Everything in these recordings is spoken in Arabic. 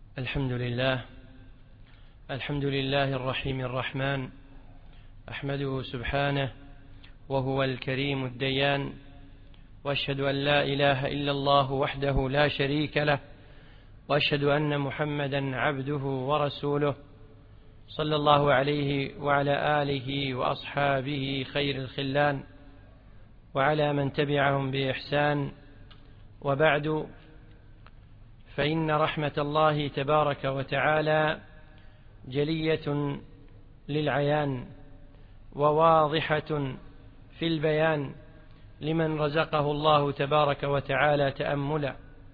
الحمد لله الرحيم الرحمن، أحمده سبحانه وهو الكريم الديان، وأشهد أن لا إله إلا الله وحده لا شريك له، وأشهد أن محمدا عبده ورسوله، صلى الله عليه وعلى آله وأصحابه خير الخلان، وعلى من تبعهم بإحسان. وبعد، فإن رحمة الله تبارك وتعالى جلية للعيان وواضحة في البيان لمن رزقه الله تبارك وتعالى تأملا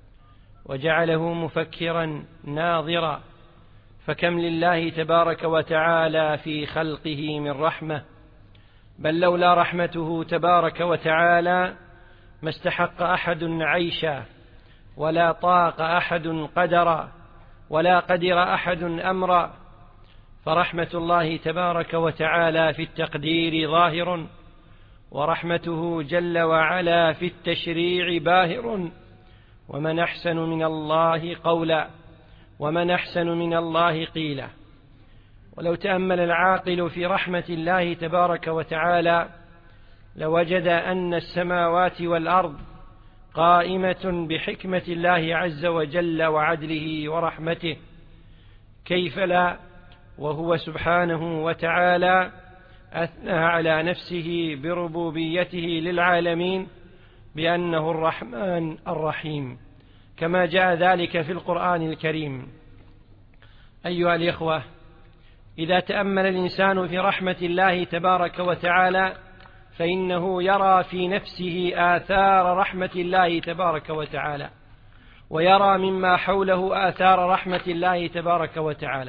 وجعله مفكرا ناظرا. فكم لله تبارك وتعالى في خلقه من رحمة، بل لولا رحمته تبارك وتعالى ما استحق أحد عيشا، ولا طاق أحد قدرا، ولا قدر أحد أمرا. فرحمة الله تبارك وتعالى في التقدير ظاهر، ورحمته جل وعلا في التشريع باهر. ومن أحسن من الله قولا، ومن أحسن من الله قيلا. ولو تأمل العاقل في رحمة الله تبارك وتعالى لوجد أن السماوات والأرض قائمة بحكمة الله عز وجل وعدله ورحمته، كيف لا وهو سبحانه وتعالى أثنى على نفسه بربوبيته للعالمين بأنه الرحمن الرحيم، كما جاء ذلك في القرآن الكريم. أيها الإخوة، إذا تأمل الإنسان في رحمة الله تبارك وتعالى فإنه يرى في نفسه آثار رحمة الله تبارك وتعالى، ويرى مما حوله آثار رحمة الله تبارك وتعالى.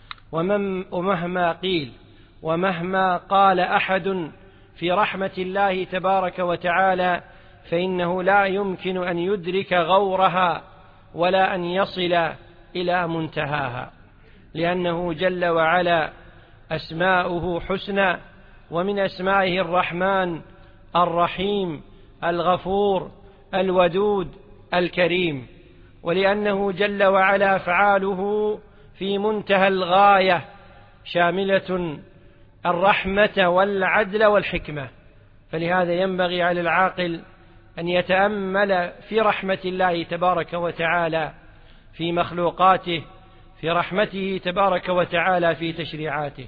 ومهما قيل ومهما قال أحد في رحمة الله تبارك وتعالى فإنه لا يمكن أن يدرك غورها ولا أن يصل إلى منتهاها، لأنه جل وعلا أسماؤه حسنى، ومن أسمائه الرحمن الرحيم الغفور الودود الكريم. ولأنه جل وعلا أفعاله في منتهى الغاية، شاملة الرحمة والعدل والحكمة. فلهذا ينبغي على العاقل أن يتأمل في رحمة الله تبارك وتعالى في مخلوقاته، في رحمته تبارك وتعالى في تشريعاته.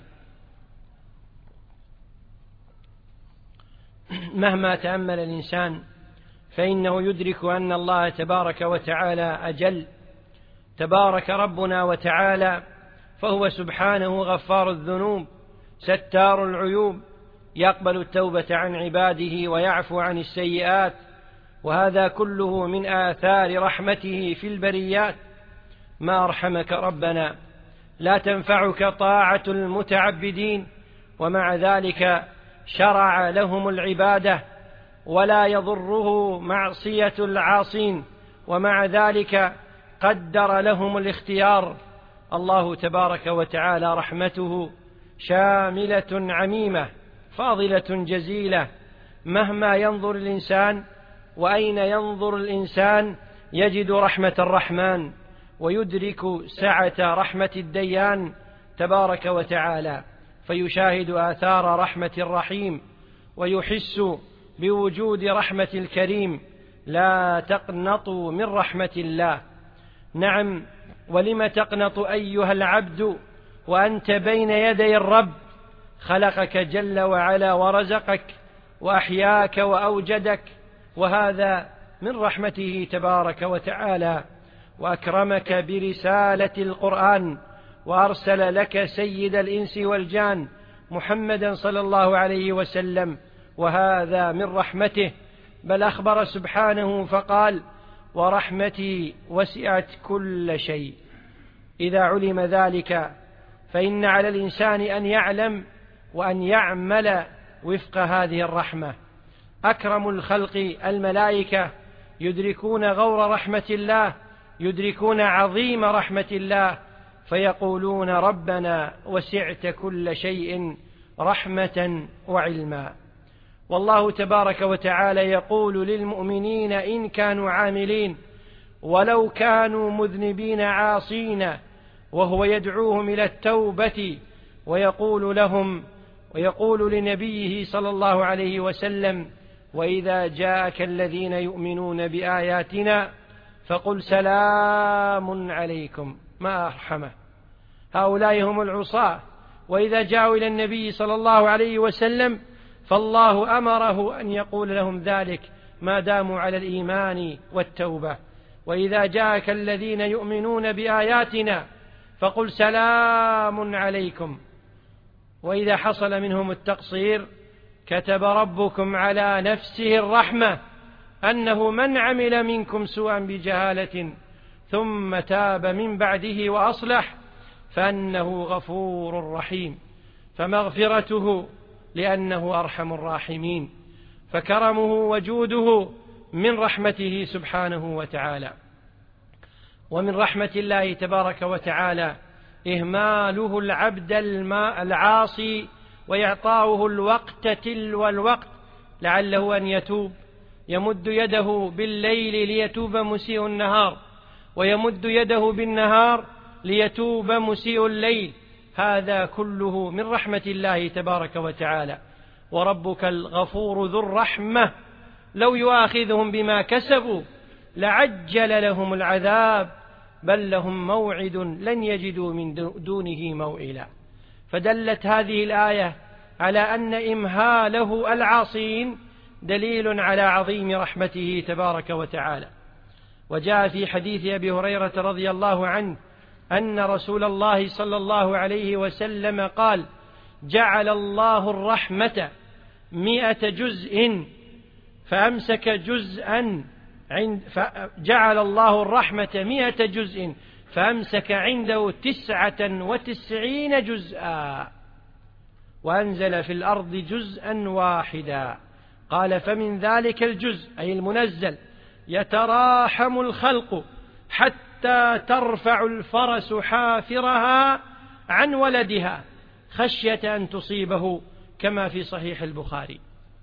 مهما تأمل الإنسان فإنه يدرك أن الله تبارك وتعالى أجل. تبارك ربنا وتعالى، فهو سبحانه غفار الذنوب ستار العيوب، يقبل التوبة عن عباده ويعفو عن السيئات، وهذا كله من آثار رحمته في البريات. ما أرحمك ربنا، لا تنفعك طاعة المتعبدين، ومع ذلك شرع لهم العبادة، ولا يضره معصية العاصين، ومع ذلك قدر لهم الاختيار. الله تبارك وتعالى رحمته شاملة عميمة فاضلة جزيلة. مهما ينظر الإنسان وأين ينظر الإنسان يجد رحمة الرحمن، ويدرك سعة رحمة الديان تبارك وتعالى، فيشاهد آثار رحمة الرحيم، ويحس بوجود رحمة الكريم. لا تقنطوا من رحمة الله. نعم، ولم تقنط أيها العبد وأنت بين يدي الرب؟ خلقك جل وعلا ورزقك وأحياك وأوجدك، وهذا من رحمته تبارك وتعالى. وأكرمك برسالة القرآن، وأرسل لك سيد الإنس والجان محمدا صلى الله عليه وسلم، وهذا من رحمته. بل أخبر سبحانه فقال: ورحمتي وسعت كل شيء. إذا علم ذلك فإن على الإنسان أن يعلم وأن يعمل وفق هذه الرحمة. أكرم الخلق الملائكة يدركون غور رحمة الله، يدركون عظيم رحمة الله، فيقولون: ربنا وسعت كل شيء رحمة وعلما. والله تبارك وتعالى يقول للمؤمنين إن كانوا عاملين ولو كانوا مذنبين عاصين وهو يدعوهم إلى التوبة ويقول لنبيه صلى الله عليه وسلم: وإذا جاءك الذين يؤمنون بآياتنا فقل سلام عليكم. ما أرحمه، هؤلاء هم العصاة، وإذا جاءوا إلى النبي صلى الله عليه وسلم فالله أمره أن يقول لهم ذلك ما داموا على الإيمان والتوبة. وإذا جاءك الذين يؤمنون بآياتنا فقل سلام عليكم. وإذا حصل منهم التقصير كتب ربكم على نفسه الرحمة أنه من عمل منكم سوءا بجهالة ثم تاب من بعده وأصلح فأنه غفور رحيم. فمغفرته لأنه أرحم الراحمين، فكرمه وجوده من رحمته سبحانه وتعالى. ومن رحمة الله تبارك وتعالى إهماله العبد العاصي وإعطاؤه الوقت تلو الوقت لعله أن يتوب. يمد يده بالليل ليتوب مسيء النهار، ويمد يده بالنهار ليتوب مسيء الليل. هذا كله من رحمة الله تبارك وتعالى. وربك الغفور ذو الرحمة لو يؤاخذهم بما كسبوا لعجل لهم العذاب بل لهم موعد لن يجدوا من دونه موئلا. فدلت هذه الآية على أن إمهاله العاصين دليل على عظيم رحمته تبارك وتعالى. وجاء في حديث أبي هريرة رضي الله عنه أن رسول الله صلى الله عليه وسلم قال: جعل الله الرحمة 100 جزء فأمسك جزءا جعل الله الرحمة 100 جزء فأمسك عنده 99 جزءا وأنزل في الأرض جزءا واحدا. قال: فمن ذلك الجزء أي المنزل يتراحم الخلق حتى ترفع الفرس حافرها عن ولدها خشية أن تصيبه، كما في صحيح البخاري.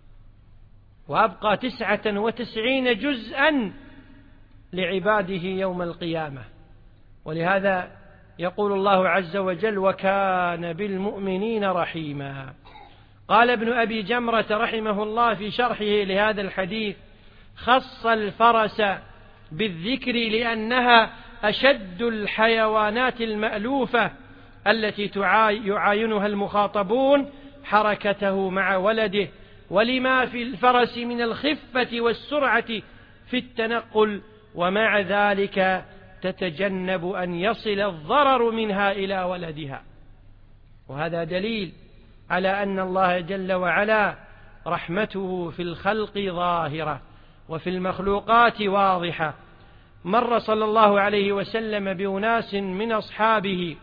وأبقى 99 جزءا لعباده يوم القيامة. ولهذا يقول الله عز وجل: وكان بالمؤمنين رحيما. قال ابن أبي جمرة رحمه الله في شرحه لهذا الحديث: خص الفرس بالذكر لأنها أشد الحيوانات المألوفة التي يعاينها المخاطبون حركته مع ولده، ولما في الفرس من الخفة والسرعة في التنقل، ومع ذلك تتجنب أن يصل الضرر منها إلى ولدها. وهذا دليل على أن الله جل وعلا رحمته في الخلق ظاهرة وفي المخلوقات واضحة. مر صلى الله عليه وسلم بأناس من أصحابه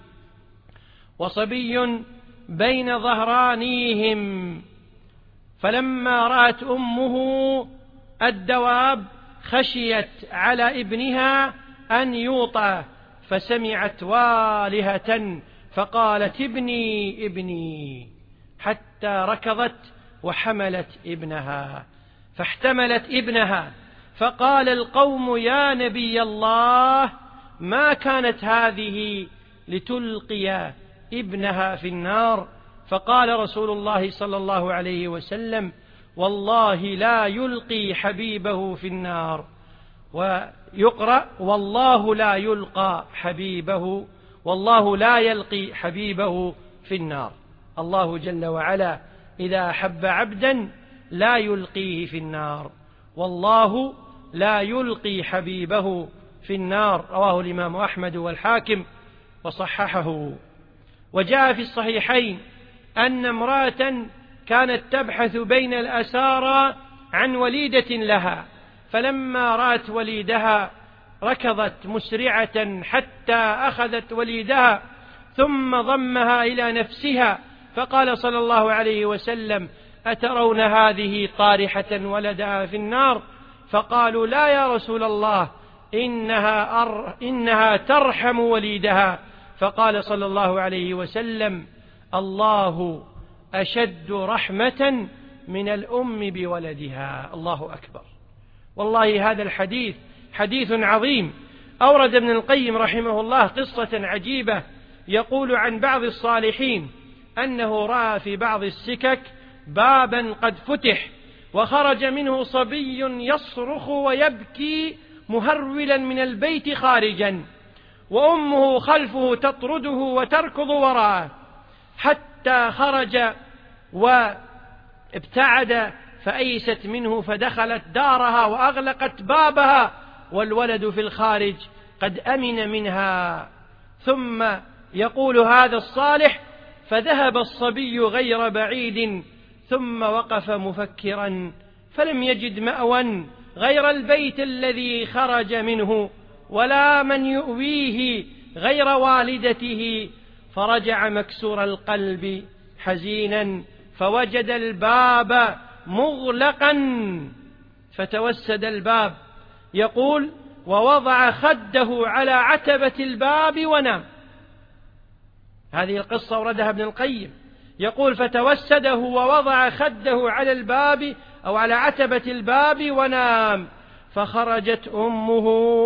وصبي بين ظهرانيهم، فلما رأت أمه الدواب خشيت على ابنها أن يوطى، فسمعت والهة فقالت: ابني ابني، حتى ركضت وحملت ابنها، فاحتملت ابنها. فقال القوم: يا نبي الله، ما كانت هذه لتلقي ابنها في النار؟ فقال رسول الله صلى الله عليه وسلم: والله لا يلقي حبيبه في النار. ويقرأ: والله لا يلقى حبيبه، والله لا يلقي حبيبه في النار. الله جل وعلا إذا أحب عبدا لا يلقيه في النار، والله لا يلقي حبيبه في النار. رواه الإمام أحمد والحاكم وصححه. وجاء في الصحيحين أن امرأة كانت تبحث بين الأسارى عن وليدة لها، فلما رأت وليدها ركضت مسرعة حتى أخذت وليدها ثم ضمها إلى نفسها، فقال صلى الله عليه وسلم: أترون هذه طارحة ولدها في النار؟ فقالوا: لا يا رسول الله، إنها ترحم وليدها. فقال صلى الله عليه وسلم: الله أشد رحمة من الأم بولدها. الله أكبر. والله هذا الحديث حديث عظيم. أورد ابن القيم رحمه الله قصة عجيبة يقول عن بعض الصالحين أنه رأى في بعض السكك بابا قد فتح وخرج منه صبي يصرخ ويبكي مهرولا من البيت خارجا، وأمه خلفه تطرده وتركض وراءه حتى خرج وابتعد، فأيست منه فدخلت دارها وأغلقت بابها والولد في الخارج قد أمن منها. ثم يقول هذا الصالح: فذهب الصبي غير بعيد ثم وقف مفكرا فلم يجد مأوى غير البيت الذي خرج منه ولا من يؤويه غير والدته، فرجع مكسور القلب حزينا فوجد الباب مغلقا فتوسد الباب. يقول: ووضع خده على عتبة الباب ونام. هذه القصة وردها ابن القيم، يقول: فتوسده ووضع خده على الباب أو على عتبة الباب ونام. فخرجت أمه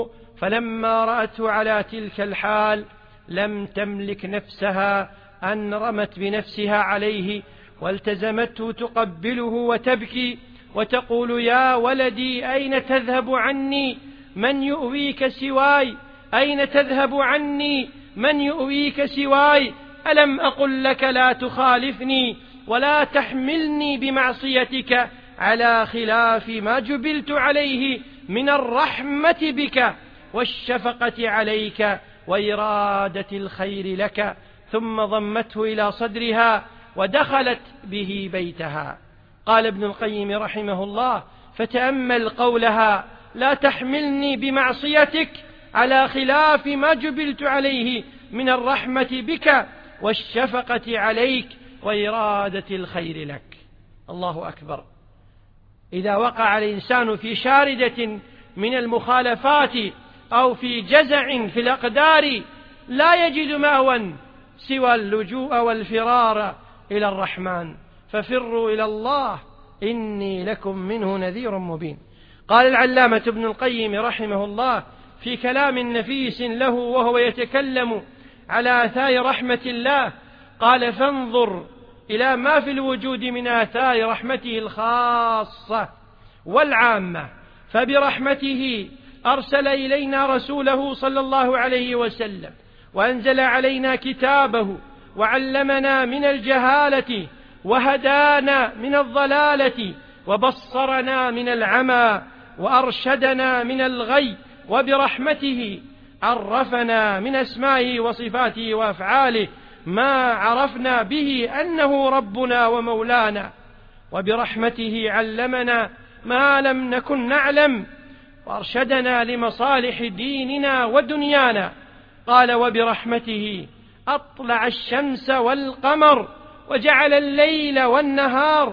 فلما رأته على تلك الحال لم تملك نفسها أن رمت بنفسها عليه والتزمته تقبله وتبكي وتقول: يا ولدي أين تذهب عني؟ من يؤويك سواي؟ أين تذهب عني؟ من يؤويك سواي؟ ألم أقل لك لا تخالفني ولا تحملني بمعصيتك على خلاف ما جبلت عليه من الرحمة بك والشفقة عليك وإرادة الخير لك. ثم ضمته إلى صدرها ودخلت به بيتها. قال ابن القيم رحمه الله: فتأمل قولها: لا تحملني بمعصيتك على خلاف ما جبلت عليه من الرحمة بك والشفقة عليك وإرادة الخير لك. الله أكبر. إذا وقع الإنسان في شاردة من المخالفات أو في جزع في الأقدار لا يجد مأوى سوى اللجوء والفرار إلى الرحمن، ففروا إلى الله إني لكم منه نذير مبين. قال العلامة ابن القيم رحمه الله في كلام نفيس له وهو يتكلم على آثار رحمة الله، قال: فانظر إلى ما في الوجود من آثار رحمته الخاصة والعامة، فبرحمته أرسل إلينا رسوله صلى الله عليه وسلم، وأنزل علينا كتابه، وعلمنا من الجهالة، وهدانا من الضلالة، وبصرنا من العمى، وأرشدنا من الغي. وبرحمته عرفنا من أسمائه وصفاته وأفعاله ما عرفنا به أنه ربنا ومولانا. وبرحمته علمنا ما لم نكن نعلم، وأرشدنا لمصالح ديننا ودنيانا. قال: وبرحمته أطلع الشمس والقمر، وجعل الليل والنهار،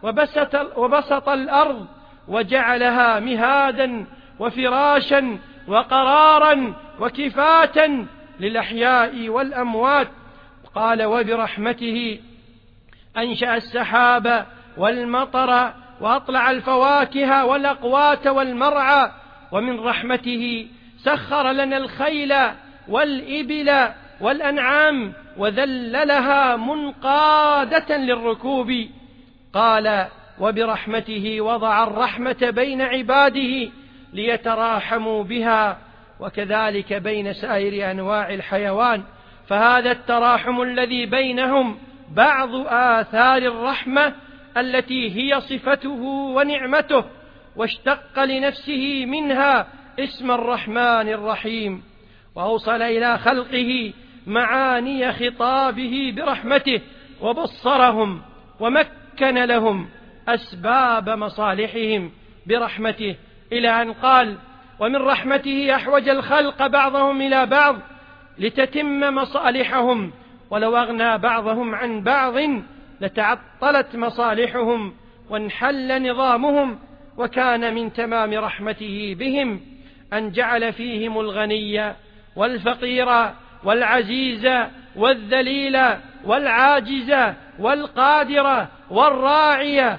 وبسط الأرض وجعلها مهادا وفراشا وقرارا وكفاة للأحياء والأموات. قال: وبرحمته أنشأ السحاب والمطر، وأطلع الفواكه والأقوات والمرعى. ومن رحمته سخر لنا الخيل والإبل والأنعام وذللها منقادة للركوب. قال: وبرحمته وضع الرحمة بين عباده ليتراحموا بها، وكذلك بين سائر أنواع الحيوان، فهذا التراحم الذي بينهم بعض آثار الرحمة التي هي صفته ونعمته، واشتق لنفسه منها اسم الرحمن الرحيم، وأوصل إلى خلقه معاني خطابه برحمته، وبصرهم ومكن لهم أسباب مصالحهم برحمته، إلى أن قال: ومن رحمته أحوج الخلق بعضهم إلى بعض لتتم مصالحهم، ولو أغنى بعضهم عن بعض لتعطلت مصالحهم وانحل نظامهم. وكان من تمام رحمته بهم أن جعل فيهم الغني والفقير والعزيز والذليل والعاجز والقادر والراعي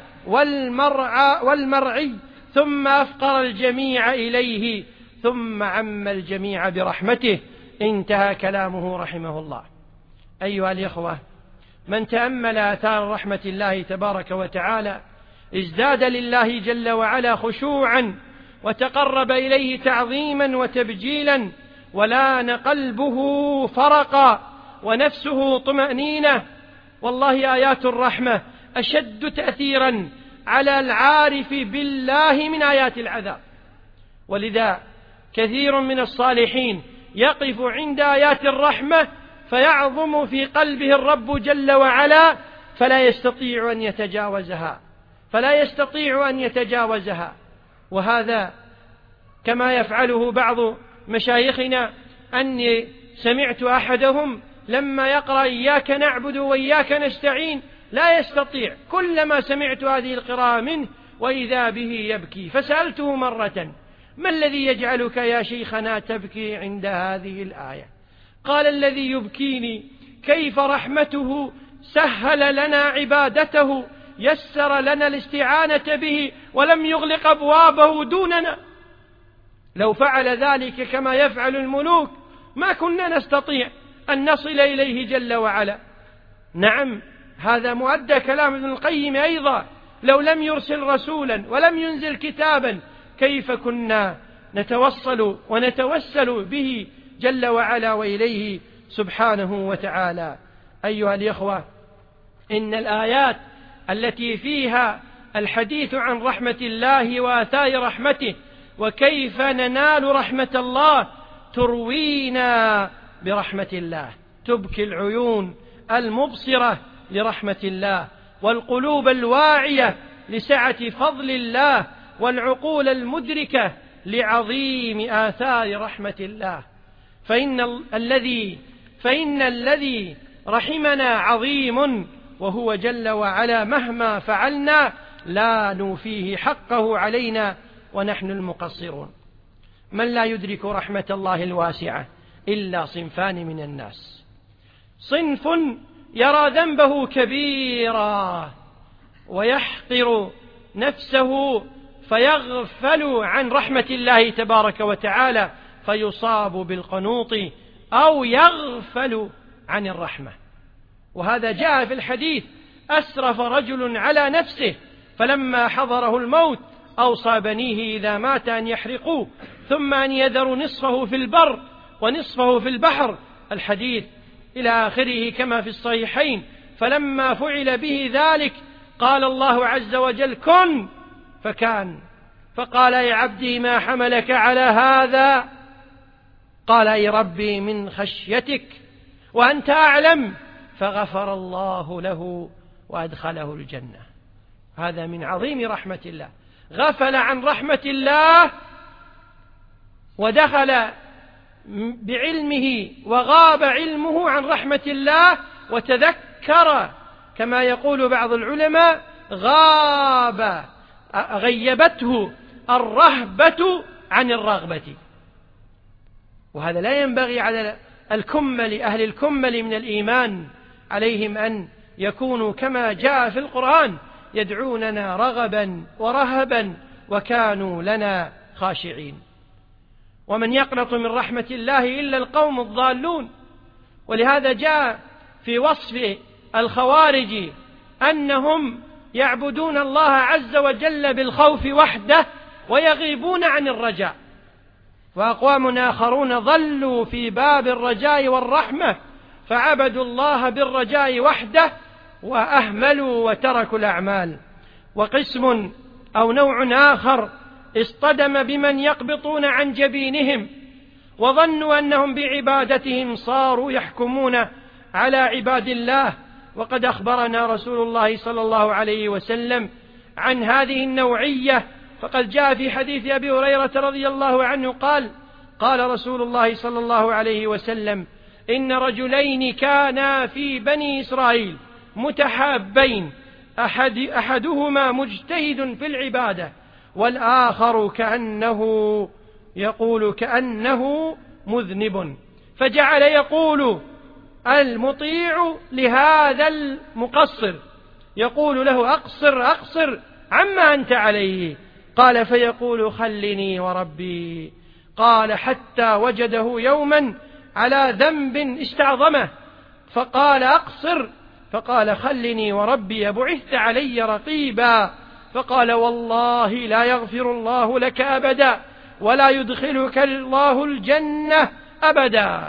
والمرعي، ثم أفقر الجميع إليه، ثم عم الجميع برحمته. انتهى كلامه رحمه الله. أيها الإخوة، من تأمل آثار رحمة الله تبارك وتعالى ازداد لله جل وعلا خشوعا، وتقرب إليه تعظيما وتبجيلا، ولان قلبه فرقا ونفسه طمأنينة. والله آيات الرحمة أشد تأثيرا على العارف بالله من آيات العذاب، ولذا كثير من الصالحين يقف عند آيات الرحمة فيعظم في قلبه الرب جل وعلا، فلا يستطيع أن يتجاوزها. وهذا كما يفعله بعض مشايخنا، أني سمعت أحدهم لما يقرأ إياك نعبد وإياك نستعين لا يستطيع، كلما سمعت هذه القراءة منه وإذا به يبكي، فسألته مرة: ما الذي يجعلك يا شيخنا تبكي عند هذه الآية؟ قال: الذي يبكيني كيف رحمته سهل لنا عبادته، يسر لنا الاستعانة به ولم يغلق أبوابه دوننا. لو فعل ذلك كما يفعل الملوك ما كنا نستطيع أن نصل إليه جل وعلا. نعم، هذا مؤدى كلام ابن القيم أيضا: لو لم يرسل رسولا ولم ينزل كتابا كيف كنا نتوصل ونتوسل به جل وعلا وإليه سبحانه وتعالى. أيها الإخوة، إن الآيات التي فيها الحديث عن رحمة الله وآثار رحمته وكيف ننال رحمة الله تروينا برحمة الله، تبكي العيون المبصرة لرحمة الله، والقلوب الواعية لسعة فضل الله، والعقول المدركة لعظيم آثار رحمة الله. فإن الذي رحمنا عظيم، وهو جل وعلا مهما فعلنا لا نوفيه حقه علينا ونحن المقصرون. من لا يدرك رحمة الله الواسعة إلا صنفان من الناس: صنف يرى ذنبه كبيرا ويحقر نفسه فيغفل عن رحمة الله تبارك وتعالى فيصاب بالقنوط أو يغفل عن الرحمة. وهذا جاء في الحديث: أسرف رجل على نفسه فلما حضره الموت أوصى بنيه إذا مات أن يحرقوه ثم أن يذروا نصفه في البر ونصفه في البحر، الحديث إلى آخره كما في الصحيحين. فلما فعل به ذلك قال الله عز وجل: كن فكان. فقال: يا عبدي ما حملك على هذا؟ قال: أي ربي من خشيتك وأنت أعلم. فغفر الله له وأدخله الجنة. هذا من عظيم رحمة الله، غفل عن رحمة الله ودخل بعلمه وغاب علمه عن رحمة الله، وتذكر كما يقول بعض العلماء: غيبته الرهبة عن الرغبة. وهذا لا ينبغي على أهل الكمل من الإيمان، عليهم أن يكونوا كما جاء في القرآن: يدعوننا رغبا ورهبا وكانوا لنا خاشعين. ومن يقنط من رحمة الله إلا القوم الضالون. ولهذا جاء في وصف الخوارج أنهم يعبدون الله عز وجل بالخوف وحده ويغيبون عن الرجاء، وأقوام آخرون ضلوا في باب الرجاء والرحمة فعبدوا الله بالرجاء وحده وأهملوا وتركوا الأعمال. وقسم أو نوع آخر اصطدم بمن يقبطون عن جبينهم وظنوا أنهم بعبادتهم صاروا يحكمون على عباد الله. وقد أخبرنا رسول الله صلى الله عليه وسلم عن هذه النوعية، فقد جاء في حديث أبي هريرة رضي الله عنه قال رسول الله صلى الله عليه وسلم: إن رجلين كانا في بني إسرائيل متحابين، أحدهما مجتهد في العبادة والآخر كأنه مذنب، فجعل يقول المطيع لهذا المقصر، يقول له: أقصر عما أنت عليه. قال: فيقول: خلني وربي. قال: حتى وجده يوما على ذنب استعظمه فقال أقصر، فقال خلني وربي بعثت علي رقيبا، فقال والله لا يغفر الله لك أبدا ولا يدخلك الله الجنة أبدا.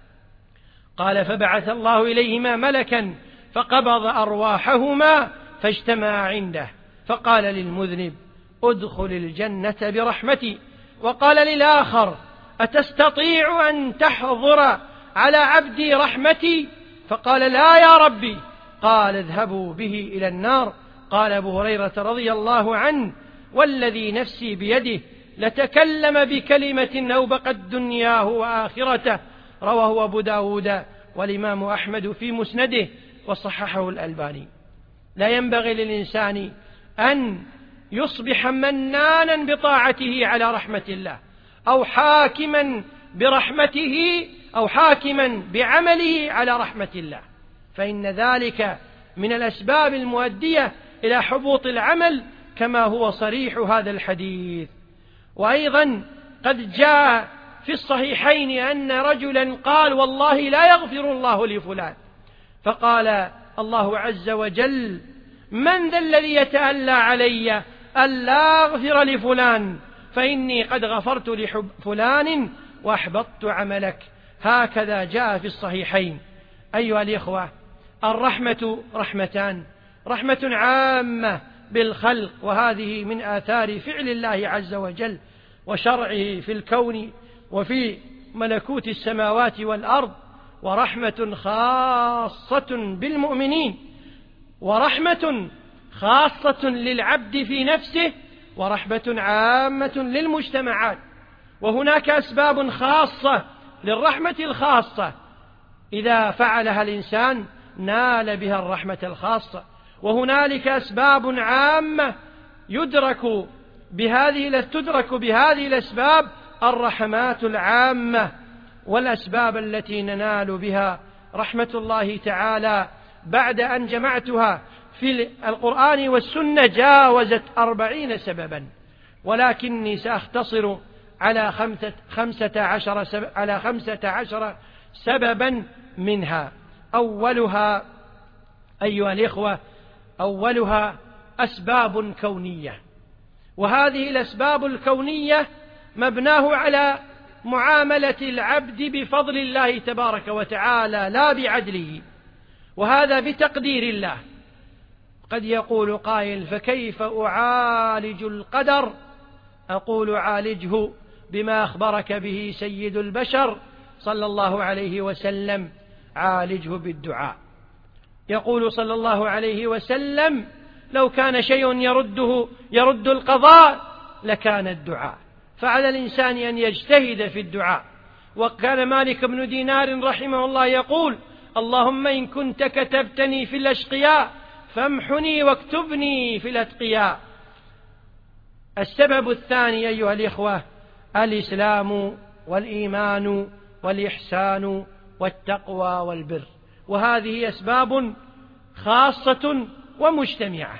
قال فبعث الله إليهما ملكا فقبض أرواحهما فاجتمع عنده، فقال للمذنب ادخل الجنة برحمتي، وقال للآخر أتستطيع أن تحضر على عبدي رحمتي؟ فقال لا يا ربي. قال اذهبوا به إلى النار. قال أبو هريرة رضي الله عنه والذي نفسي بيده لتكلم بكلمة أوبقت دنياه وآخرته، رواه أبو داود والإمام أحمد في مسنده وصححه الألباني. لا ينبغي للإنسان أن يصبح منانا بطاعته على رحمة الله، أو حاكما برحمته، أو حاكما بعمله على رحمة الله، فإن ذلك من الأسباب المؤدية إلى حبوط العمل كما هو صريح هذا الحديث. وأيضا قد جاء في الصحيحين أن رجلا قال والله لا يغفر الله لفلان، فقال الله عز وجل من ذا الذي يتألى علي ألا أغفر لفلان فإني قد غفرت لفلان وأحبطت عملك. هكذا جاء في الصحيحين. أيها الإخوة، الرحمة رحمتان: رحمة عامة بالخلق، وهذه من آثار فعل الله عز وجل وشرعه في الكون وفي ملكوت السماوات والأرض، ورحمة خاصة بالمؤمنين، ورحمة خاصة للعبد في نفسه، ورحمة عامة للمجتمعات. وهناك أسباب خاصة للرحمة الخاصة إذا فعلها الإنسان نال بها الرحمة الخاصة، وهنالك أسباب عامة تدرك بهذه الأسباب الرحمات العامة، والأسباب التي ننال بها رحمة الله تعالى بعد أن جمعتها في القرآن والسنة جاوزت 40 سببا، ولكني سأختصر على 15 سببا منها. أولها أيها الإخوة أسباب كونية، وهذه الأسباب الكونية مبناه على معاملة العبد بفضل الله تبارك وتعالى لا بعدله، وهذا بتقدير الله. قد يقول قائل فكيف أعالج القدر؟ أقول عالجه بما أخبرك به سيد البشر صلى الله عليه وسلم: عالجه بالدعاء. يقول صلى الله عليه وسلم: لو كان شيء يرد القضاء لكان الدعاء، فعلى الإنسان أن يجتهد في الدعاء. وكان مالك بن دينار رحمه الله يقول: اللهم إن كنت كتبتني في الأشقياء فامحني واكتبني في الأتقياء. السبب الثاني أيها الإخوة الإسلام والإيمان والإحسان والتقوى والبر، وهذه أسباب خاصة ومجتمعة.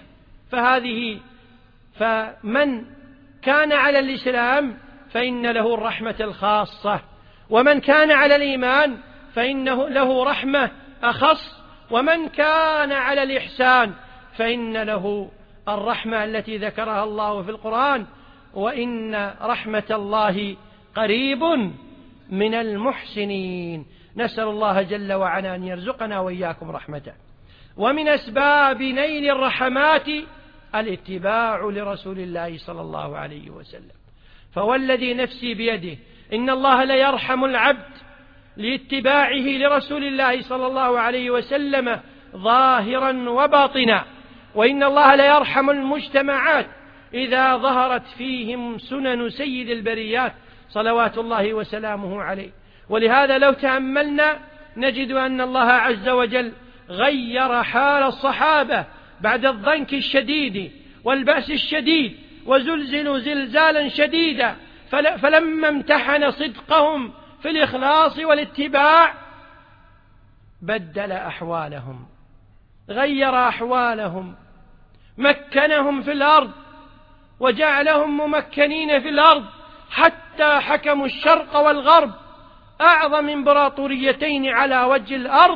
فمن كان على الإسلام فإن له الرحمة الخاصة، ومن كان على الإيمان فإنه له رحمة أخص، ومن كان على الإحسان فإن له الرحمة التي ذكرها الله في القرآن: وإن رحمة الله قريب من المحسنين. نسأل الله جل وعلا أن يرزقنا وإياكم رحمته. ومن أسباب نيل الرحمات الاتباع لرسول الله صلى الله عليه وسلم، فوالذي نفسي بيده إن الله ليرحم العبد لاتباعه لرسول الله صلى الله عليه وسلم ظاهرا وباطنا، وإن الله ليرحم المجتمعات إذا ظهرت فيهم سنن سيد البريات صلوات الله وسلامه عليه. ولهذا لو تأملنا نجد أن الله عز وجل غير حال الصحابة بعد الضنك الشديد والبأس الشديد، وزلزلوا زلزالا شديدا، فلما امتحن صدقهم في الإخلاص والاتباع بدل أحوالهم، غير أحوالهم، مكنهم في الأرض وجعلهم ممكنين في الأرض، حتى حكموا الشرق والغرب أعظم إمبراطوريتين على وجه الأرض،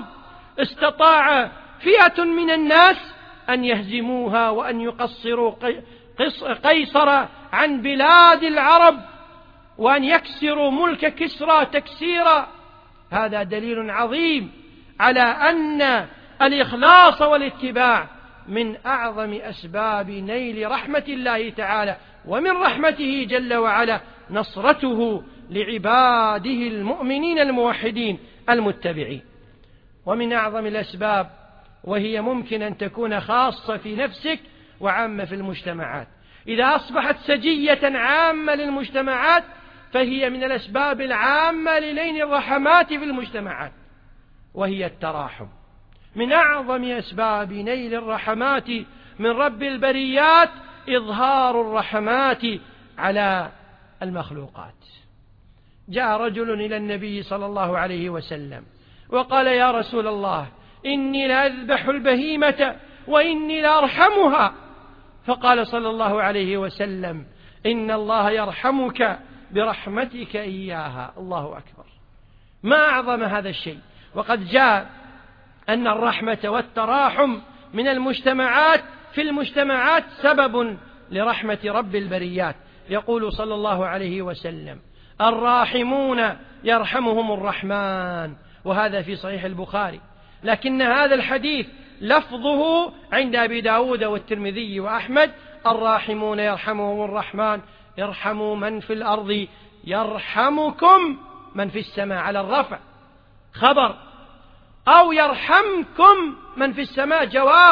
استطاع فئة من الناس أن يهزموها وأن يقصروا قيصر عن بلاد العرب وأن يكسروا ملك كسرى تكسيرا. هذا دليل عظيم على أن الإخلاص والاتباع من أعظم أسباب نيل رحمة الله تعالى، ومن رحمته جل وعلا نصرته لعباده المؤمنين الموحدين المتبعين. ومن أعظم الأسباب، وهي ممكن أن تكون خاصة في نفسك وعامة في المجتمعات، إذا أصبحت سجية عامة للمجتمعات فهي من الأسباب العامة للين الرحمات في المجتمعات، وهي التراحم. من أعظم أسباب نيل الرحمات من رب البريات إظهار الرحمات على المخلوقات. جاء رجل إلى النبي صلى الله عليه وسلم وقال: يا رسول الله، إني لأذبح البهيمة وإني لأرحمها. فقال صلى الله عليه وسلم: إن الله يرحمك برحمتك إياها. الله أكبر، ما أعظم هذا الشيء. وقد جاء أن الرحمة والتراحم من المجتمعات في المجتمعات سبب لرحمة رب البريات. يقول صلى الله عليه وسلم: الراحمون يرحمهم الرحمن، وهذا في صحيح البخاري. لكن هذا الحديث لفظه عند أبي داود والترمذي وأحمد: الراحمون يرحمهم الرحمن، ارحموا من في الأرض يرحمكم من في السماء، على الرفع خبر، أو يرحمكم من في السماء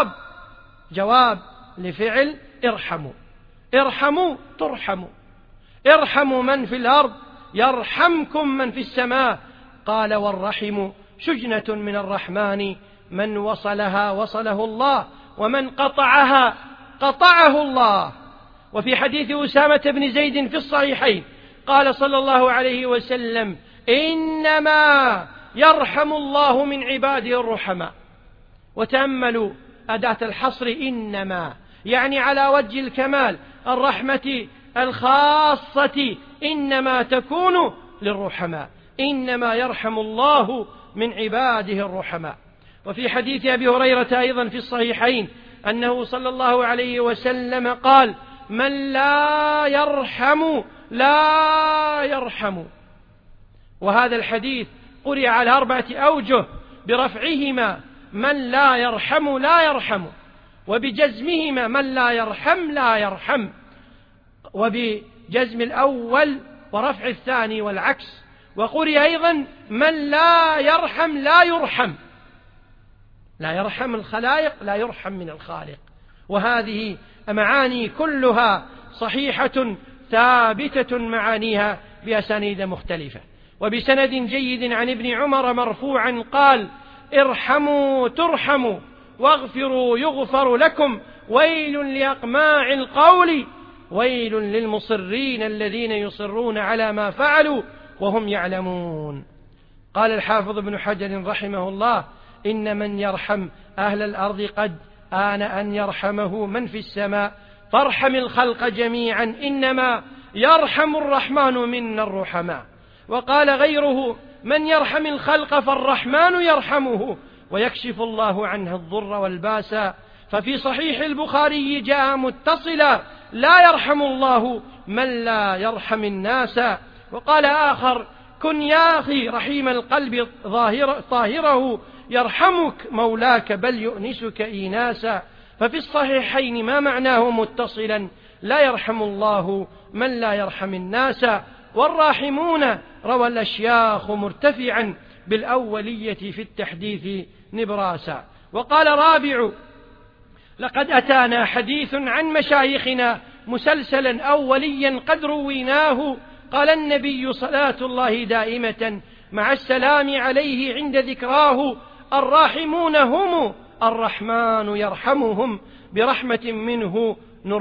جواب لفعل ارحموا. ارحموا ترحموا، ارحموا من في الأرض يرحمكم من في السماء. قال: والرحم شجنة من الرحمن، من وصلها وصله الله، ومن قطعها قطعه الله. وفي حديث أسامة بن زيد في الصحيحين قال صلى الله عليه وسلم: إنما يرحم الله من عباده الرحماء. وتأملوا أداة الحصر، إنما يعني على وجه الكمال. الرحمة الخاصة إنما تكون للرحماء، إنما يرحم الله من عباده الرحماء. وفي حديث أبي هريرة أيضا في الصحيحين أنه صلى الله عليه وسلم قال: من لا يرحم لا يرحم. وهذا الحديث قرئ على 4 أوجه برفعهما: من لا يرحم لا يرحم، وبجزمهما: من لا يرحم لا يرحم، وبجزم الأول ورفع الثاني والعكس. وقرئ أيضا: من لا يرحم لا يرحم، لا يرحم الخلائق لا يرحم من الخالق. وهذه معاني كلها صحيحة ثابتة معانيها بأسانيد مختلفة. وبسند جيد عن ابن عمر مرفوعا قال: ارحموا ترحموا واغفروا يغفر لكم، ويل لأقماع القول، ويل للمصرين الذين يصرون على ما فعلوا وهم يعلمون. قال الحافظ ابن حجر رحمه الله: إن من يرحم أهل الأرض قد آن أن يرحمه من في السماء، فارحم الخلق جميعا، إنما يرحم الرحمن منا الرحماء. وقال غيره: من يرحم الخلق فالرحمن يرحمه ويكشف الله عنه الضر والباس. ففي صحيح البخاري جاء متصلا: لا يرحم الله من لا يرحم الناس. وقال آخر: كن يا أخي رحيم القلب طاهره، يرحمك مولاك بل يؤنسك إيناسا. ففي الصحيحين ما معناه متصلا: لا يرحم الله من لا يرحم الناس. والراحمون روى الأشياخ مرتفعا بالأولية في التحديث نبراسا. وقال رابع: لقد أتانا حديث عن مشايخنا مسلسلا أوليا قد رويناه، قال النبي صلاة الله دائمة مع السلام عليه عند ذكراه: الراحمون هم الرحمن يرحمهم، برحمة منه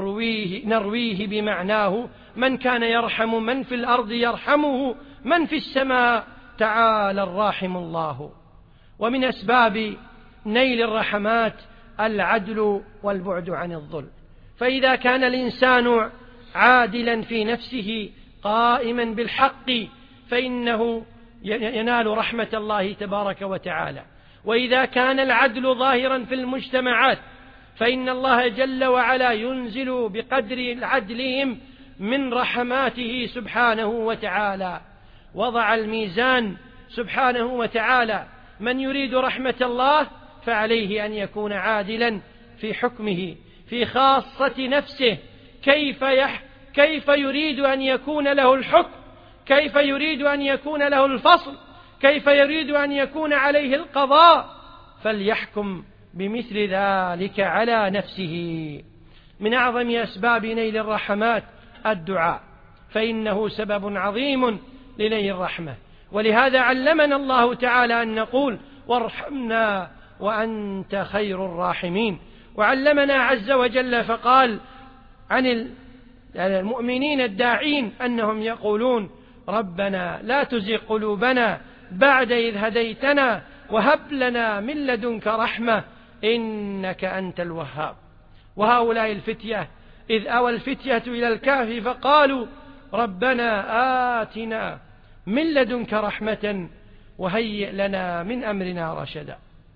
نرويه بمعناه، من كان يرحم من في الأرض يرحمه من في السماء، تعالى الراحم الله. ومن أسباب نيل الرحمات العدل والبعد عن الظلم. فإذا كان الإنسان عادلا في نفسه قائما بالحق فإنه ينال رحمة الله تبارك وتعالى. وإذا كان العدل ظاهرا في المجتمعات فإن الله جل وعلا ينزل بقدر عدلهم من رحماته سبحانه وتعالى. وضع الميزان سبحانه وتعالى، من يريد رحمة الله فعليه أن يكون عادلا في حكمه في خاصة نفسه. كيف يريد أن يكون له الحكم، كيف يريد أن يكون له الفصل، كيف يريد أن يكون عليه القضاء، فليحكم بمثل ذلك على نفسه. من أعظم أسباب نيل الرحمات الدعاء، فإنه سبب عظيم لنيل الرحمة، ولهذا علمنا الله تعالى أن نقول وارحمنا وأنت خير الراحمين. وعلمنا عز وجل فقال عن المؤمنين الداعين أنهم يقولون ربنا لا تزغ قلوبنا بعد إذ هديتنا وهب لنا من لدنك رحمة إنك أنت الوهاب. وهؤلاء الفتية إذ أوى الفتية إلى الكهف فقالوا ربنا آتنا من لدنك رحمة وهيئ لنا من أمرنا رشدا.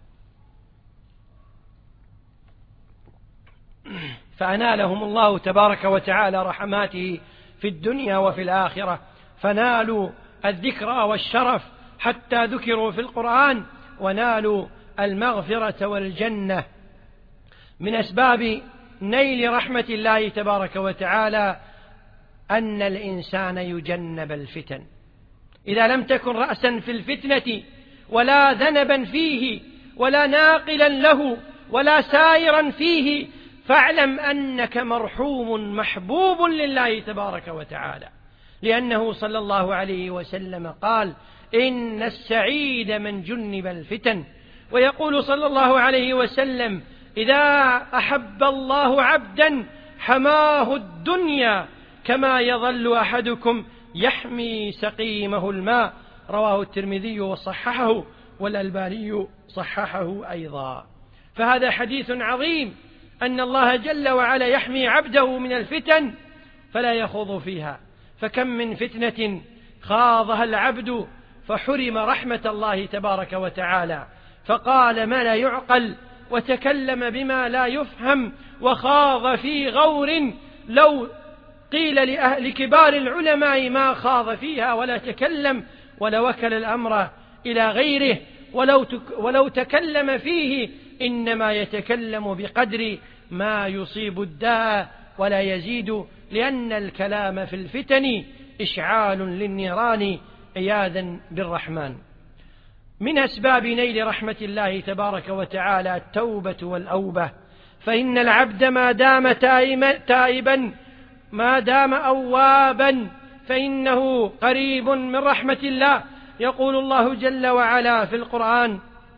فأنالهم الله تبارك وتعالى رحماته في الدنيا وفي الآخرة، فنالوا الذكرى والشرف حتى ذكروا في القرآن، ونالوا المغفرة والجنة. من أسباب نيل رحمة الله تبارك وتعالى أن الإنسان يجنب الفتن. إذا لم تكن رأسا في الفتنة ولا ذنبا فيه ولا ناقلا له ولا سائرا فيه، فاعلم أنك مرحوم محبوب لله تبارك وتعالى، لأنه صلى الله عليه وسلم قال إن السعيد من جنب الفتن. ويقول صلى الله عليه وسلم إذا أحب الله عبدا حماه الدنيا كما يظل أحدكم يحمي سقيمه الماء. رواه الترمذي وصححه، والألباني صححه أيضا. فهذا حديث عظيم أن الله جل وعلا يحمي عبده من الفتن فلا يخوض فيها. فكم من فتنة خاضها العبد فحرم رحمة الله تبارك وتعالى، فقال ما لا يعقل وتكلم بما لا يفهم وخاض في غور لو قيل لكبار العلماء ما خاض فيها ولا تكلم ولوكل الأمر إلى غيره، ولو تكلم فيه إنما يتكلم بقدر ما يصيب الداء ولا يزيد، لأن الكلام في الفتن إشعال للنيران عياذا بالرحمن. من أسباب نيل رحمة الله تبارك وتعالى التوبة والأوبة، فإن العبد ما دام تائبا ما دام أوابا فإنه قريب من رحمة الله. يقول الله جل وعلا في القرآن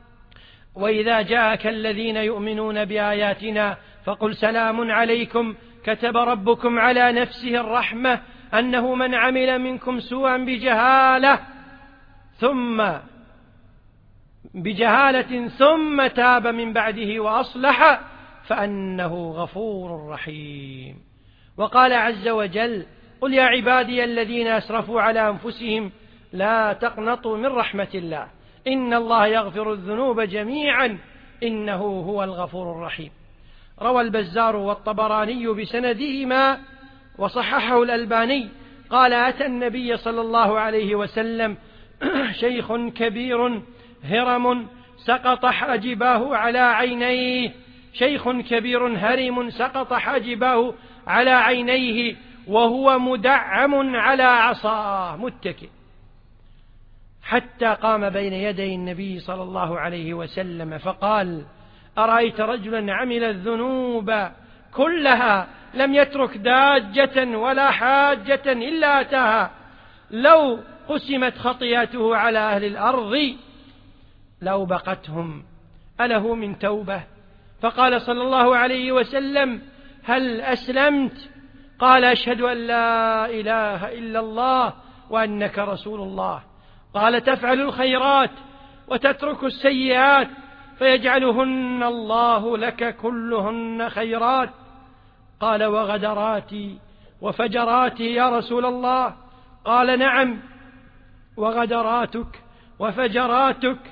وإذا جاءك الذين يؤمنون بآياتنا فقل سلام عليكم كتب ربكم على نفسه الرحمة أنه من عمل منكم سوءا بجهالة ثم تاب من بعده وأصلح فأنه غفور رحيم. وقال عز وجل قل يا عبادي الذين أسرفوا على أنفسهم لا تقنطوا من رحمة الله إن الله يغفر الذنوب جميعا إنه هو الغفور الرحيم. روى البزار والطبراني بسندهما وصححه الألباني قال أتى النبي صلى الله عليه وسلم شيخ كبير هرم سقط حاجباه على عينيه، شيخ كبير هرم سقط حاجباه على عينيه وهو مدعم على عصاه متكئ، حتى قام بين يدي النبي صلى الله عليه وسلم فقال أرأيت رجلا عمل الذنوب كلها لم يترك داجة ولا حاجة إلا أتاها، لو قسمت خطيئته على أهل الأرض لأوبقتهم أله من توبة؟ فقال صلى الله عليه وسلم هل أسلمت؟ قال أشهد أن لا إله إلا الله وأنك رسول الله. قال تفعل الخيرات وتترك السيئات فيجعلهن الله لك كلهن خيرات. قال وغدراتي وفجراتي يا رسول الله؟ قال نعم وغدراتك وفجراتك.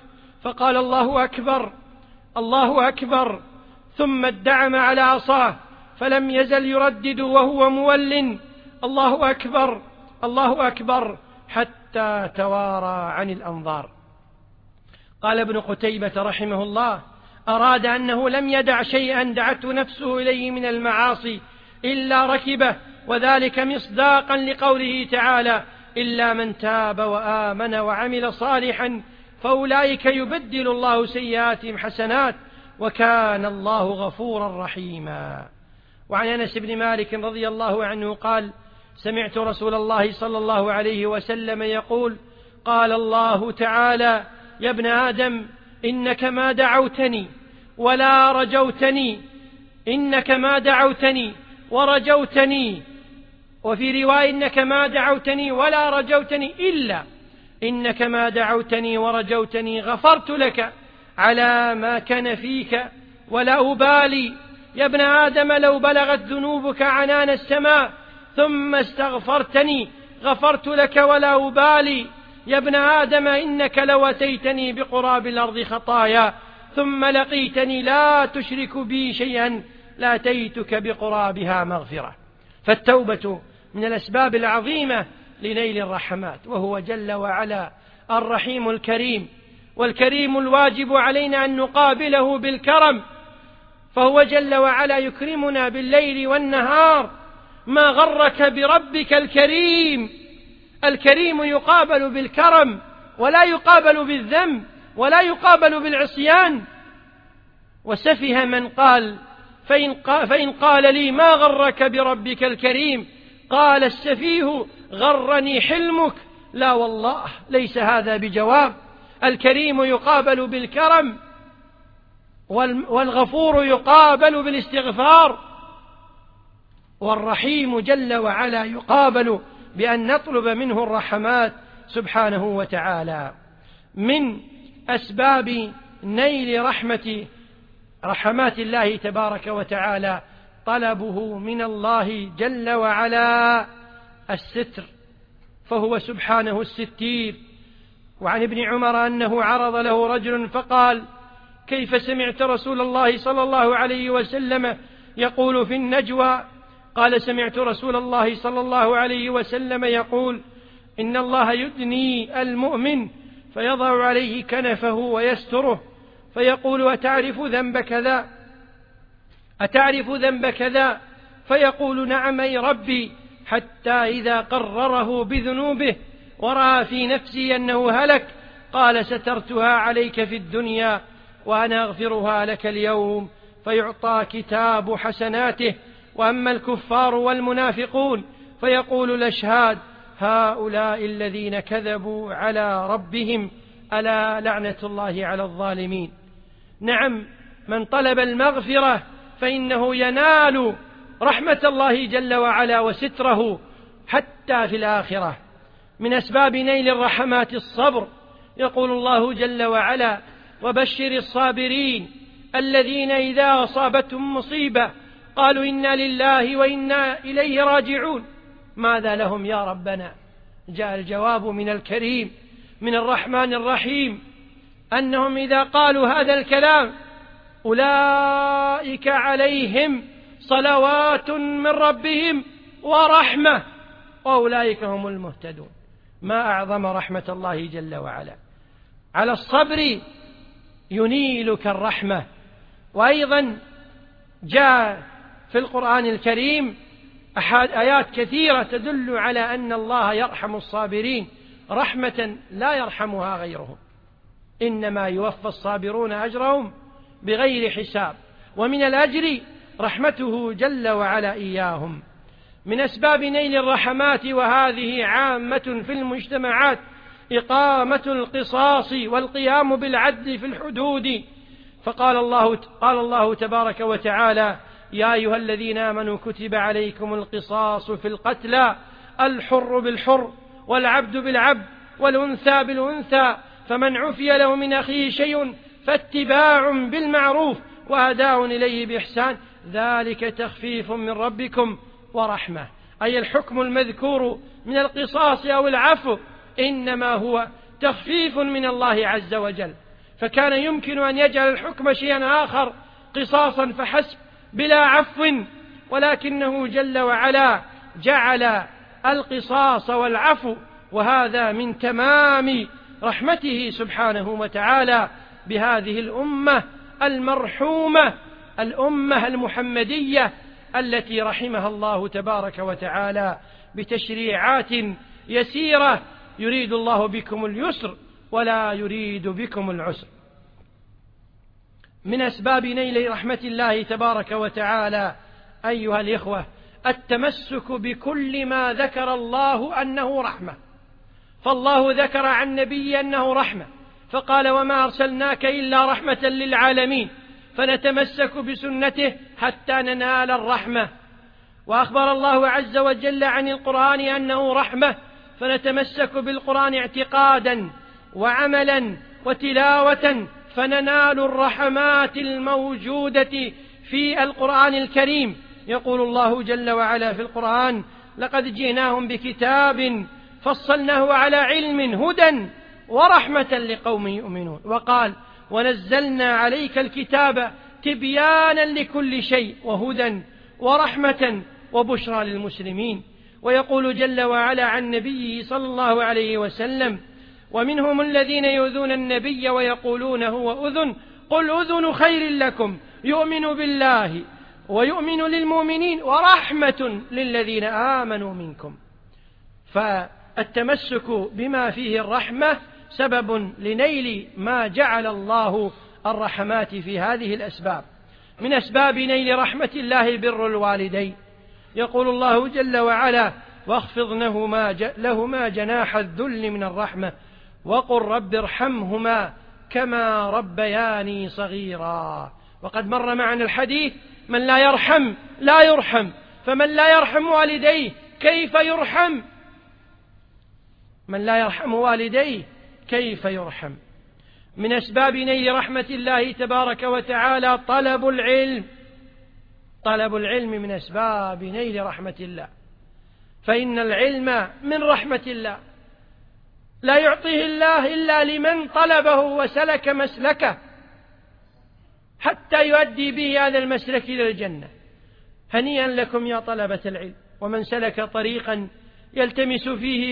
فقال الله أكبر الله أكبر، ثم ادعم على عصاه فلم يزل يردد وهو مول الله أكبر الله أكبر حتى توارى عن الأنظار. قال ابن قتيبة رحمه الله: أراد أنه لم يدع شيئا دعته نفسه إليه من المعاصي إلا ركبه، وذلك مصداقا لقوله تعالى: إلا من تاب وآمن وعمل صالحا فأولئك يبدل الله سيئاتهم حسنات وكان الله غفورا رحيما. وعن أنس بن مالك رضي الله عنه قال: سمعت رسول الله صلى الله عليه وسلم يقول: قال الله تعالى: يا ابن آدم إنك ما دعوتني ولا رجوتني، إنك ما دعوتني ورجوتني، وفي رواية إنك ما دعوتني ولا رجوتني إلا إنك ما دعوتني ورجوتني غفرت لك على ما كان فيك ولا أبالي. يا ابن آدم لو بلغت ذنوبك عنان السماء ثم استغفرتني غفرت لك ولا أبالي. يا ابن آدم إنك لو أتيتني بقراب الأرض خطايا ثم لقيتني لا تشرك بي شيئا لأتيتك بقرابها مغفرة. فالتوبة من الأسباب العظيمة لنيل الرحمات، وهو جل وعلا الرحيم الكريم، والكريم الواجب علينا أن نقابله بالكرم، فهو جل وعلا يكرمنا بالليل والنهار. ما غرك بربك الكريم؟ الكريم يقابل بالكرم ولا يقابل بالذنب ولا يقابل بالعصيان. وسفه من قال فإن قال لي ما غرك بربك الكريم قال السفيه غرني حلمك. لا والله ليس هذا بجواب. الكريم يقابل بالكرم، والغفور يقابل بالاستغفار، والرحيم جل وعلا يقابل بأن نطلب منه الرحمات سبحانه وتعالى. من أسباب نيل رحمات الله تبارك وتعالى طلبه من الله جل وعلا الستر، فهو سبحانه الستير. وعن ابن عمر أنه عرض له رجل فقال: كيف سمعت رسول الله صلى الله عليه وسلم يقول في النجوى؟ قال: سمعت رسول الله صلى الله عليه وسلم يقول: إن الله يدني المؤمن فيضع عليه كنفه ويستره فيقول: أتعرف ذنب كذا؟ فيقول: نعم أي ربي، حتى إذا قرره بذنوبه ورأى في نفسي أنه هلك قال: سترتها عليك في الدنيا وأنا أغفرها لك اليوم، فيعطى كتاب حسناته. وأما الكفار والمنافقون فيقول الأشهاد: هؤلاء الذين كذبوا على ربهم، ألا لعنة الله على الظالمين. نعم، من طلب المغفرة فإنه ينال رحمة الله جل وعلا وستره حتى في الآخرة. من أسباب نيل الرحمات الصبر، يقول الله جل وعلا: وبشر الصابرين الذين إذا أصابتهم مصيبة قالوا إنا لله وإنا إليه راجعون. ماذا لهم يا ربنا؟ جاء الجواب من الكريم من الرحمن الرحيم أنهم إذا قالوا هذا الكلام أولئك عليهم صلوات من ربهم ورحمة وأولئك هم المهتدون. ما أعظم رحمة الله جل وعلا. على الصبر ينيلك الرحمة. وأيضا جاء في القرآن الكريم آيات كثيرة تدل على أن الله يرحم الصابرين رحمة لا يرحمها غيرهم، إنما يوفى الصابرون أجرهم بغير حساب، ومن الأجر رحمته جل وعلا إياهم. من أسباب نيل الرحمات، وهذه عامة في المجتمعات، إقامة القصاص والقيام بالعدل في الحدود. فقال الله تبارك وتعالى: يا أيها الذين آمنوا كتب عليكم القصاص في القتلى، الحر بالحر والعبد بالعبد والأنثى بالأنثى، فمن عفي له من أخيه شيء فاتباع بالمعروف وأداء إليه بإحسان، ذلك تخفيف من ربكم ورحمة. أي الحكم المذكور من القصاص أو العفو إنما هو تخفيف من الله عز وجل، فكان يمكن أن يجعل الحكم شيئا آخر قصاصا فحسب بلا عفو، ولكنه جل وعلا جعل القصاص والعفو، وهذا من تمام رحمته سبحانه وتعالى بهذه الأمة المرحومة، الأمة المحمدية التي رحمها الله تبارك وتعالى بتشريعات يسيرة، يريد الله بكم اليسر ولا يريد بكم العسر. من أسباب نيل رحمة الله تبارك وتعالى أيها الإخوة التمسك بكل ما ذكر الله أنه رحمة، فالله ذكر عن نبي أنه رحمة فقال وما أرسلناك إلا رحمة للعالمين، فنتمسك بسنته حتى ننال الرحمة. وأخبر الله عز وجل عن القرآن أنه رحمة، فنتمسك بالقرآن اعتقادا وعملا وتلاوة فننال الرحمات الموجودة في القرآن الكريم. يقول الله جل وعلا في القرآن لقد جئناهم بكتاب فصلناه على علم هدى ورحمة لقوم يؤمنون، وقال ونزلنا عليك الكتاب تبيانا لكل شيء وهدى ورحمة وبشرى للمسلمين. ويقول جل وعلا عن نبيه صلى الله عليه وسلم ومنهم الذين يؤذون النبي ويقولون هو أذن قل أذن خير لكم يؤمن بالله ويؤمن للمؤمنين ورحمة للذين آمنوا منكم. فالتمسك بما فيه الرحمة سبب لنيل ما جعل الله الرحمات في هذه الأسباب. من أسباب نيل رحمة الله بر الوالدين، يقول الله جل وعلا واخفض لهما جناح الذل من الرحمة وقل رب ارحمهما كما ربياني صغيرا. وقد مر معنا الحديث من لا يرحم لا يرحم، فمن لا يرحم والديه كيف يرحم؟ من لا يرحم والديه كيف يرحم؟ من أسباب نيل رحمة الله تبارك وتعالى طلب العلم. طلب العلم من أسباب نيل رحمة الله، فإن العلم من رحمة الله لا يعطيه الله إلا لمن طلبه وسلك مسلكه حتى يؤدي به هذا المسلك إلى الجنة. هنيئا لكم يا طلبة العلم، ومن سلك طريقا يلتمس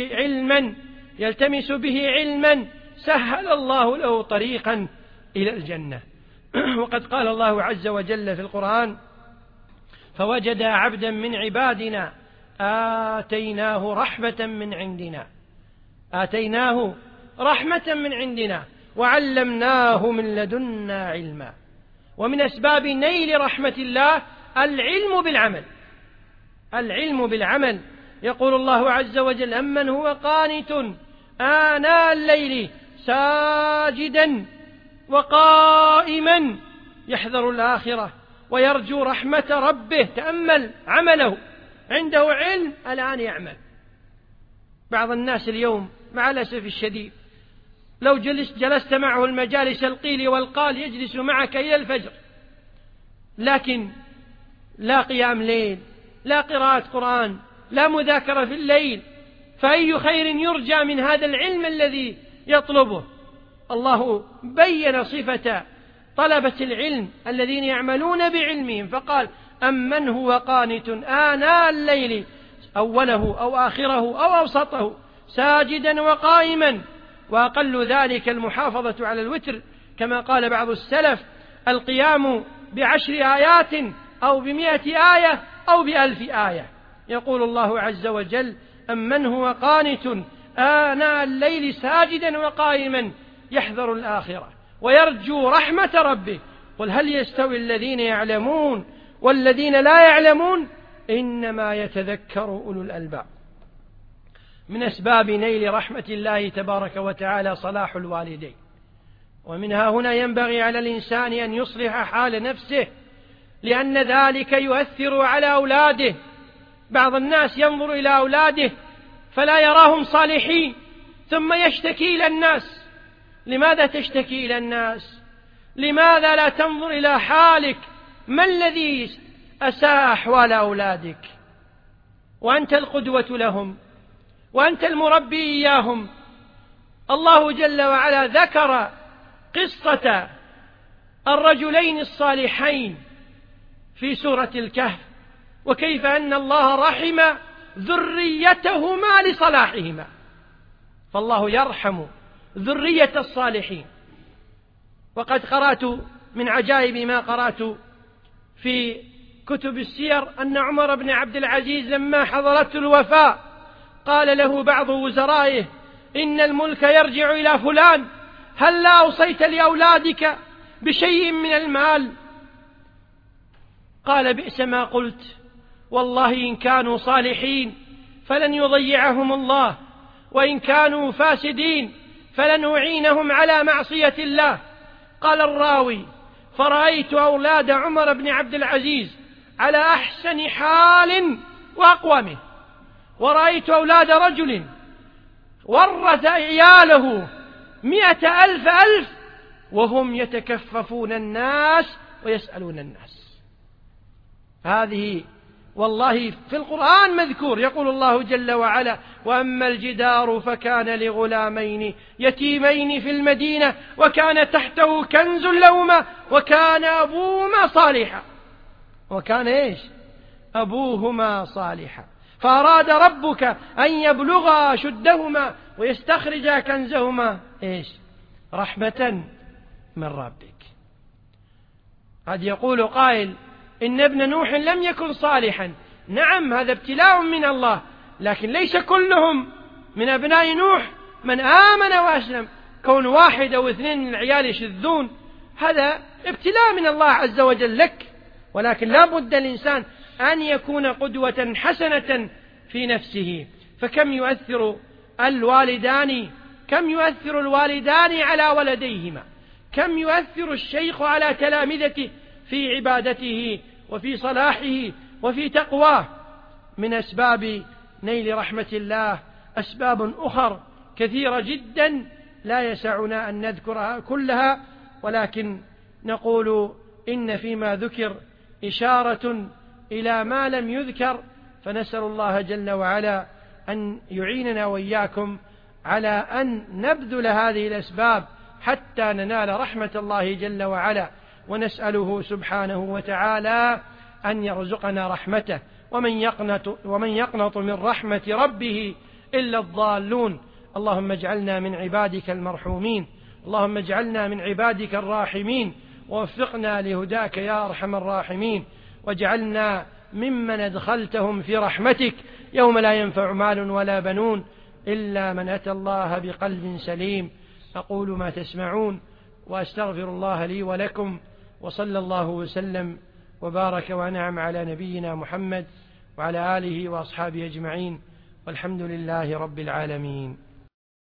به علما سهل الله له طريقا إلى الجنة. وقد قال الله عز وجل في القرآن فوجد عبدا من عبادنا آتيناه رحمة من عندنا وعلمناه من لدنا علما. ومن أسباب نيل رحمة الله العلم بالعمل. يقول الله عز وجل أمن هو قانت آناء الليل ساجدا وقائما يحذر الآخرة ويرجو رحمة ربه. تأمل عمله، عنده علم الآن يعمل. بعض الناس اليوم مع الأسف الشديد لو جلست معه المجالس القيل والقال يجلس معك إلى الفجر، لكن لا قيام ليل، لا قراءة قرآن، لا مذاكرة في الليل، فأي خير يرجى من هذا العلم الذي يطلبه؟ الله بين صفة طلبة العلم الذين يعملون بعلمهم فقال أمن هو قانت آناء الليل أوله أو آخره أو أوسطه ساجدا وقائما. وأقل ذلك المحافظة على الوتر، كما قال بعض السلف القيام ب10 آيات أو ب100 آية أو ب1000 آية. يقول الله عز وجل أمن هو قانت آناء الليل ساجدا وقائما يحذر الآخرة ويرجو رحمة ربه قل هل يستوي الذين يعلمون والذين لا يعلمون إنما يتذكر أولو الألباب. من أسباب نيل رحمة الله تبارك وتعالى صلاح الوالدين، ومنها هنا ينبغي على الإنسان أن يصلح حال نفسه، لأن ذلك يؤثر على أولاده. بعض الناس ينظر إلى أولاده فلا يراهم صالحين ثم يشتكي إلى الناس. لماذا تشتكي إلى الناس؟ لماذا لا تنظر إلى حالك؟ ما الذي أساء أحوال أولادك؟ وأنت القدوة لهم وأنت المربي إياهم. الله جل وعلا ذكر قصة الرجلين الصالحين في سورة الكهف، وكيف أن الله رحم ذريتهما لصلاحهما، فالله يرحم ذرية الصالحين. وقد قرأت من عجائب ما قرأت في كتب السير أن عمر بن عبد العزيز لما حضرته الوفاة قال له بعض وزرائه: إن الملك يرجع إلى فلان، هل لا أوصيت لأولادك بشيء من المال؟ قال: بئس ما قلت، والله إن كانوا صالحين فلن يضيعهم الله، وإن كانوا فاسدين فلن أعينهم على معصية الله. قال الراوي: فرأيت أولاد عمر بن عبد العزيز على أحسن حال وأقومه، ورأيت أولاد رجل ورث عياله 100,000 وهم يتكففون الناس ويسألون الناس. هذه والله في القرآن مذكور، يقول الله جل وعلا: وأما الجدار فكان لغلامين يتيمين في المدينة وكان تحته كنز لهما وكان أبوهما صالحا. وكان إيش؟ أبوهما صالحا، فأراد ربك أن يبلغا أشدهما ويستخرجا كنزهما إيش؟ رحمة من ربك. قد يقول قائل: إن ابن نوح لم يكن صالحا. نعم، هذا ابتلاء من الله، لكن ليس كلهم من أبناء نوح من آمن وأسلم. كون واحد أو اثنين من العيال يشذون هذا ابتلاء من الله عز وجل لك، ولكن لا بد الإنسان أن يكون قدوة حسنة في نفسه. فكم يؤثر الوالدان على ولديهما، كم يؤثر الشيخ على تلامذته في عبادته وفي صلاحه وفي تقواه. من أسباب نيل رحمة الله أسباب أخر كثيرة جدا لا يسعنا أن نذكرها كلها، ولكن نقول إن فيما ذكر إشارة إلى ما لم يذكر، فنسأل الله جل وعلا أن يعيننا وإياكم على أن نبذل هذه الأسباب حتى ننال رحمة الله جل وعلا، ونسأله سبحانه وتعالى أن يرزقنا رحمته. ومن يقنط من رحمة ربه إلا الضالون. اللهم اجعلنا من عبادك المرحومين، اللهم اجعلنا من عبادك الراحمين، ووفقنا لهداك يا أرحم الراحمين، واجعلنا ممن أدخلتهم في رحمتك يوم لا ينفع مال ولا بنون إلا من أتى الله بقلب سليم. أقول ما تسمعون وأستغفر الله لي ولكم، وصلى الله وسلم وبارك وأنعم على نبينا محمد وعلى آله وأصحابه أجمعين، والحمد لله رب العالمين.